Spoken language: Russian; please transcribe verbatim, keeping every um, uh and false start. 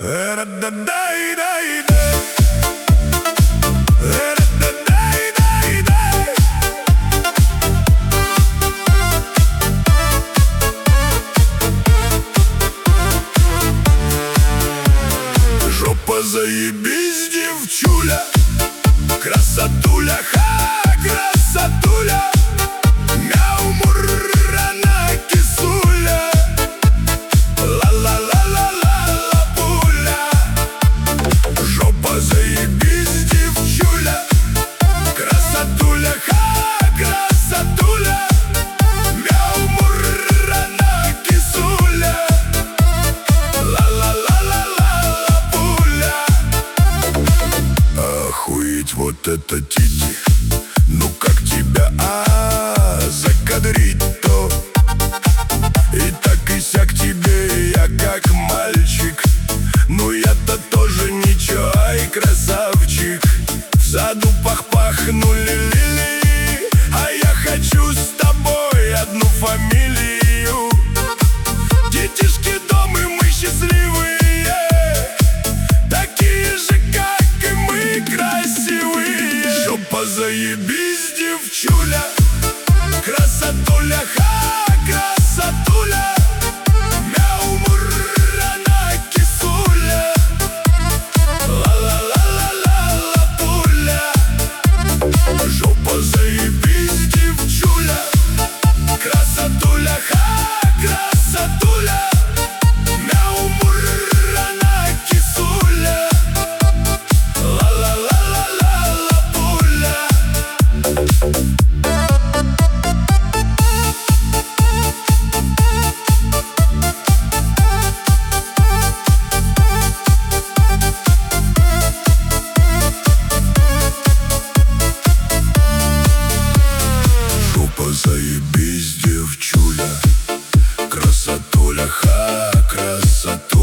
Жопа заебись, девчуля, красотуля, ха, красотуля, мяу, муррана, кисуля, ла-ла-ла-ла-ла-ла, пуля. Жопа заебись, девчуля, красотуля, ха, красотуля, мяу, муррана, кисуля, ла-ла-ла-ла-ла-ла, пуля. Охуеть, вот это тити, ну как тебя, а, закадрить-то? И так и сяк тебе, я как мальчик, ну я-то тоже ничего, ай, красавчик. В саду пах-пахнули лилии, а я хочу с тобой одну фамилию. Детишки дома, и мы счастливые, такие же, как и мы, красивые. Жопа заебись, девчуля, красотуля, ха, красотуля, мяу, муррана, кисуля, ла-ла-ла-ла-ла-ла, пуля. Жопа заебись, девчуля, красотуля, ха, красотуля, мяу, муррана, кисуля, ла-ла-ла-ла-ла-ла, пуля. Жопа заебись, девчуля, красотуля, ха, красотуля.